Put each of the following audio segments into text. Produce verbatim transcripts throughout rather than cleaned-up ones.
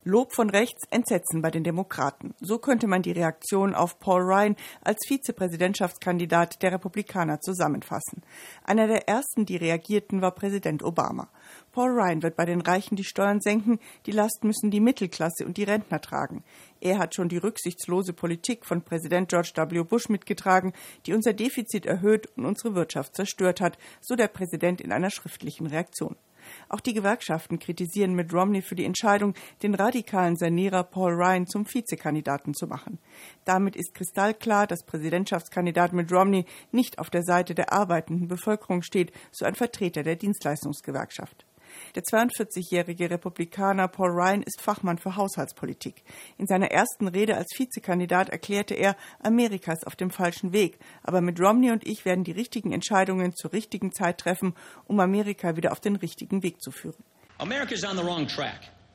Lob von rechts, Entsetzen bei den Demokraten. So könnte man die Reaktion auf Paul Ryan als Vizepräsidentschaftskandidat der Republikaner zusammenfassen. Einer der ersten, die reagierten, war Präsident Obama. Paul Ryan wird bei den Reichen die Steuern senken, die Last müssen die Mittelklasse und die Rentner tragen. Er hat schon die rücksichtslose Politik von Präsident George W. Bush mitgetragen, die unser Defizit erhöht und unsere Wirtschaft zerstört hat, so der Präsident in einer schriftlichen Reaktion. Auch die Gewerkschaften kritisieren Mitt Romney für die Entscheidung, den radikalen Sanierer Paul Ryan zum Vizekandidaten zu machen. Damit ist kristallklar, dass Präsidentschaftskandidat Mitt Romney nicht auf der Seite der arbeitenden Bevölkerung steht, so ein Vertreter der Dienstleistungsgewerkschaft. Der zweiundvierzigjährige Republikaner Paul Ryan ist Fachmann für Haushaltspolitik. In seiner ersten Rede als Vizekandidat erklärte er, Amerika ist auf dem falschen Weg, aber Mitt Romney und ich werden die richtigen Entscheidungen zur richtigen Zeit treffen, um Amerika wieder auf den richtigen Weg zu führen. America is on the wrong track.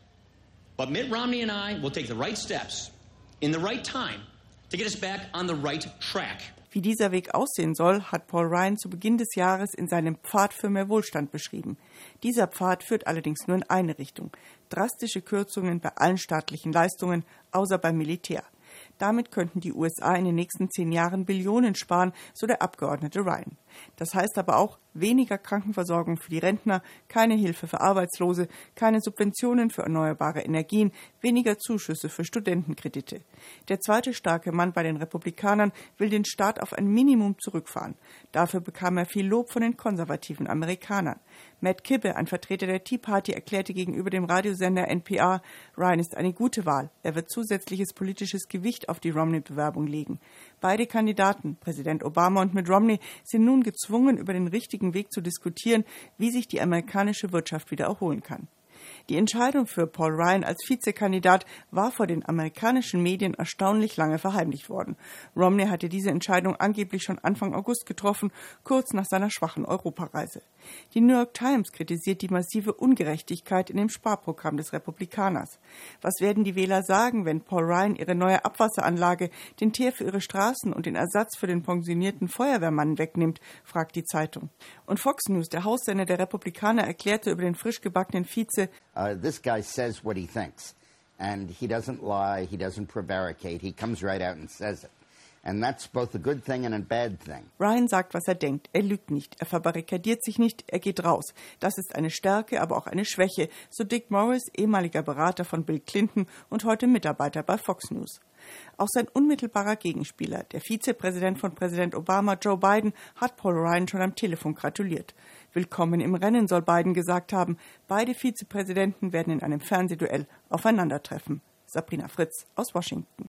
But Mitt Romney and I will take the right steps in the right time to get us back on the right track. Wie dieser Weg aussehen soll, hat Paul Ryan zu Beginn des Jahres in seinem Pfad für mehr Wohlstand beschrieben. Dieser Pfad führt allerdings nur in eine Richtung: drastische Kürzungen bei allen staatlichen Leistungen, außer beim Militär. Damit könnten die U S A in den nächsten zehn Jahren Billionen sparen, so der Abgeordnete Ryan. Das heißt aber auch weniger Krankenversorgung für die Rentner, keine Hilfe für Arbeitslose, keine Subventionen für erneuerbare Energien, weniger Zuschüsse für Studentenkredite. Der zweite starke Mann bei den Republikanern will den Staat auf ein Minimum zurückfahren. Dafür bekam er viel Lob von den konservativen Amerikanern. Matt Kibbe, ein Vertreter der Tea Party, erklärte gegenüber dem Radiosender N P R, Ryan ist eine gute Wahl. Er wird zusätzliches politisches Gewicht auf die Romney-Bewerbung legen. Beide Kandidaten, Präsident Obama und Mitt Romney, sind nun gezwungen, über den richtigen Weg zu diskutieren, wie sich die amerikanische Wirtschaft wieder erholen kann. Die Entscheidung für Paul Ryan als Vizekandidat war vor den amerikanischen Medien erstaunlich lange verheimlicht worden. Romney hatte diese Entscheidung angeblich schon Anfang August getroffen, kurz nach seiner schwachen Europareise. Die New York Times kritisiert die massive Ungerechtigkeit in dem Sparprogramm des Republikaners. Was werden die Wähler sagen, wenn Paul Ryan ihre neue Abwasseranlage, den Teer für ihre Straßen und den Ersatz für den pensionierten Feuerwehrmann wegnimmt, fragt die Zeitung. Und Fox News, der Haussender der Republikaner, erklärte über den frisch gebackenen Vize: Uh, this guy says what he thinks, and he doesn't lie, he doesn't prevaricate, he comes right out and says it. And that's both a good thing and a bad thing. Ryan sagt, was er denkt. Er lügt nicht, er verbarrikadiert sich nicht, er geht raus. Das ist eine Stärke, aber auch eine Schwäche, so Dick Morris, ehemaliger Berater von Bill Clinton und heute Mitarbeiter bei Fox News. Auch sein unmittelbarer Gegenspieler, der Vizepräsident von Präsident Obama, Joe Biden, hat Paul Ryan schon am Telefon gratuliert. Willkommen im Rennen, soll Biden gesagt haben. Beide Vizepräsidenten werden in einem Fernsehduell aufeinandertreffen. Sabrina Fritz aus Washington.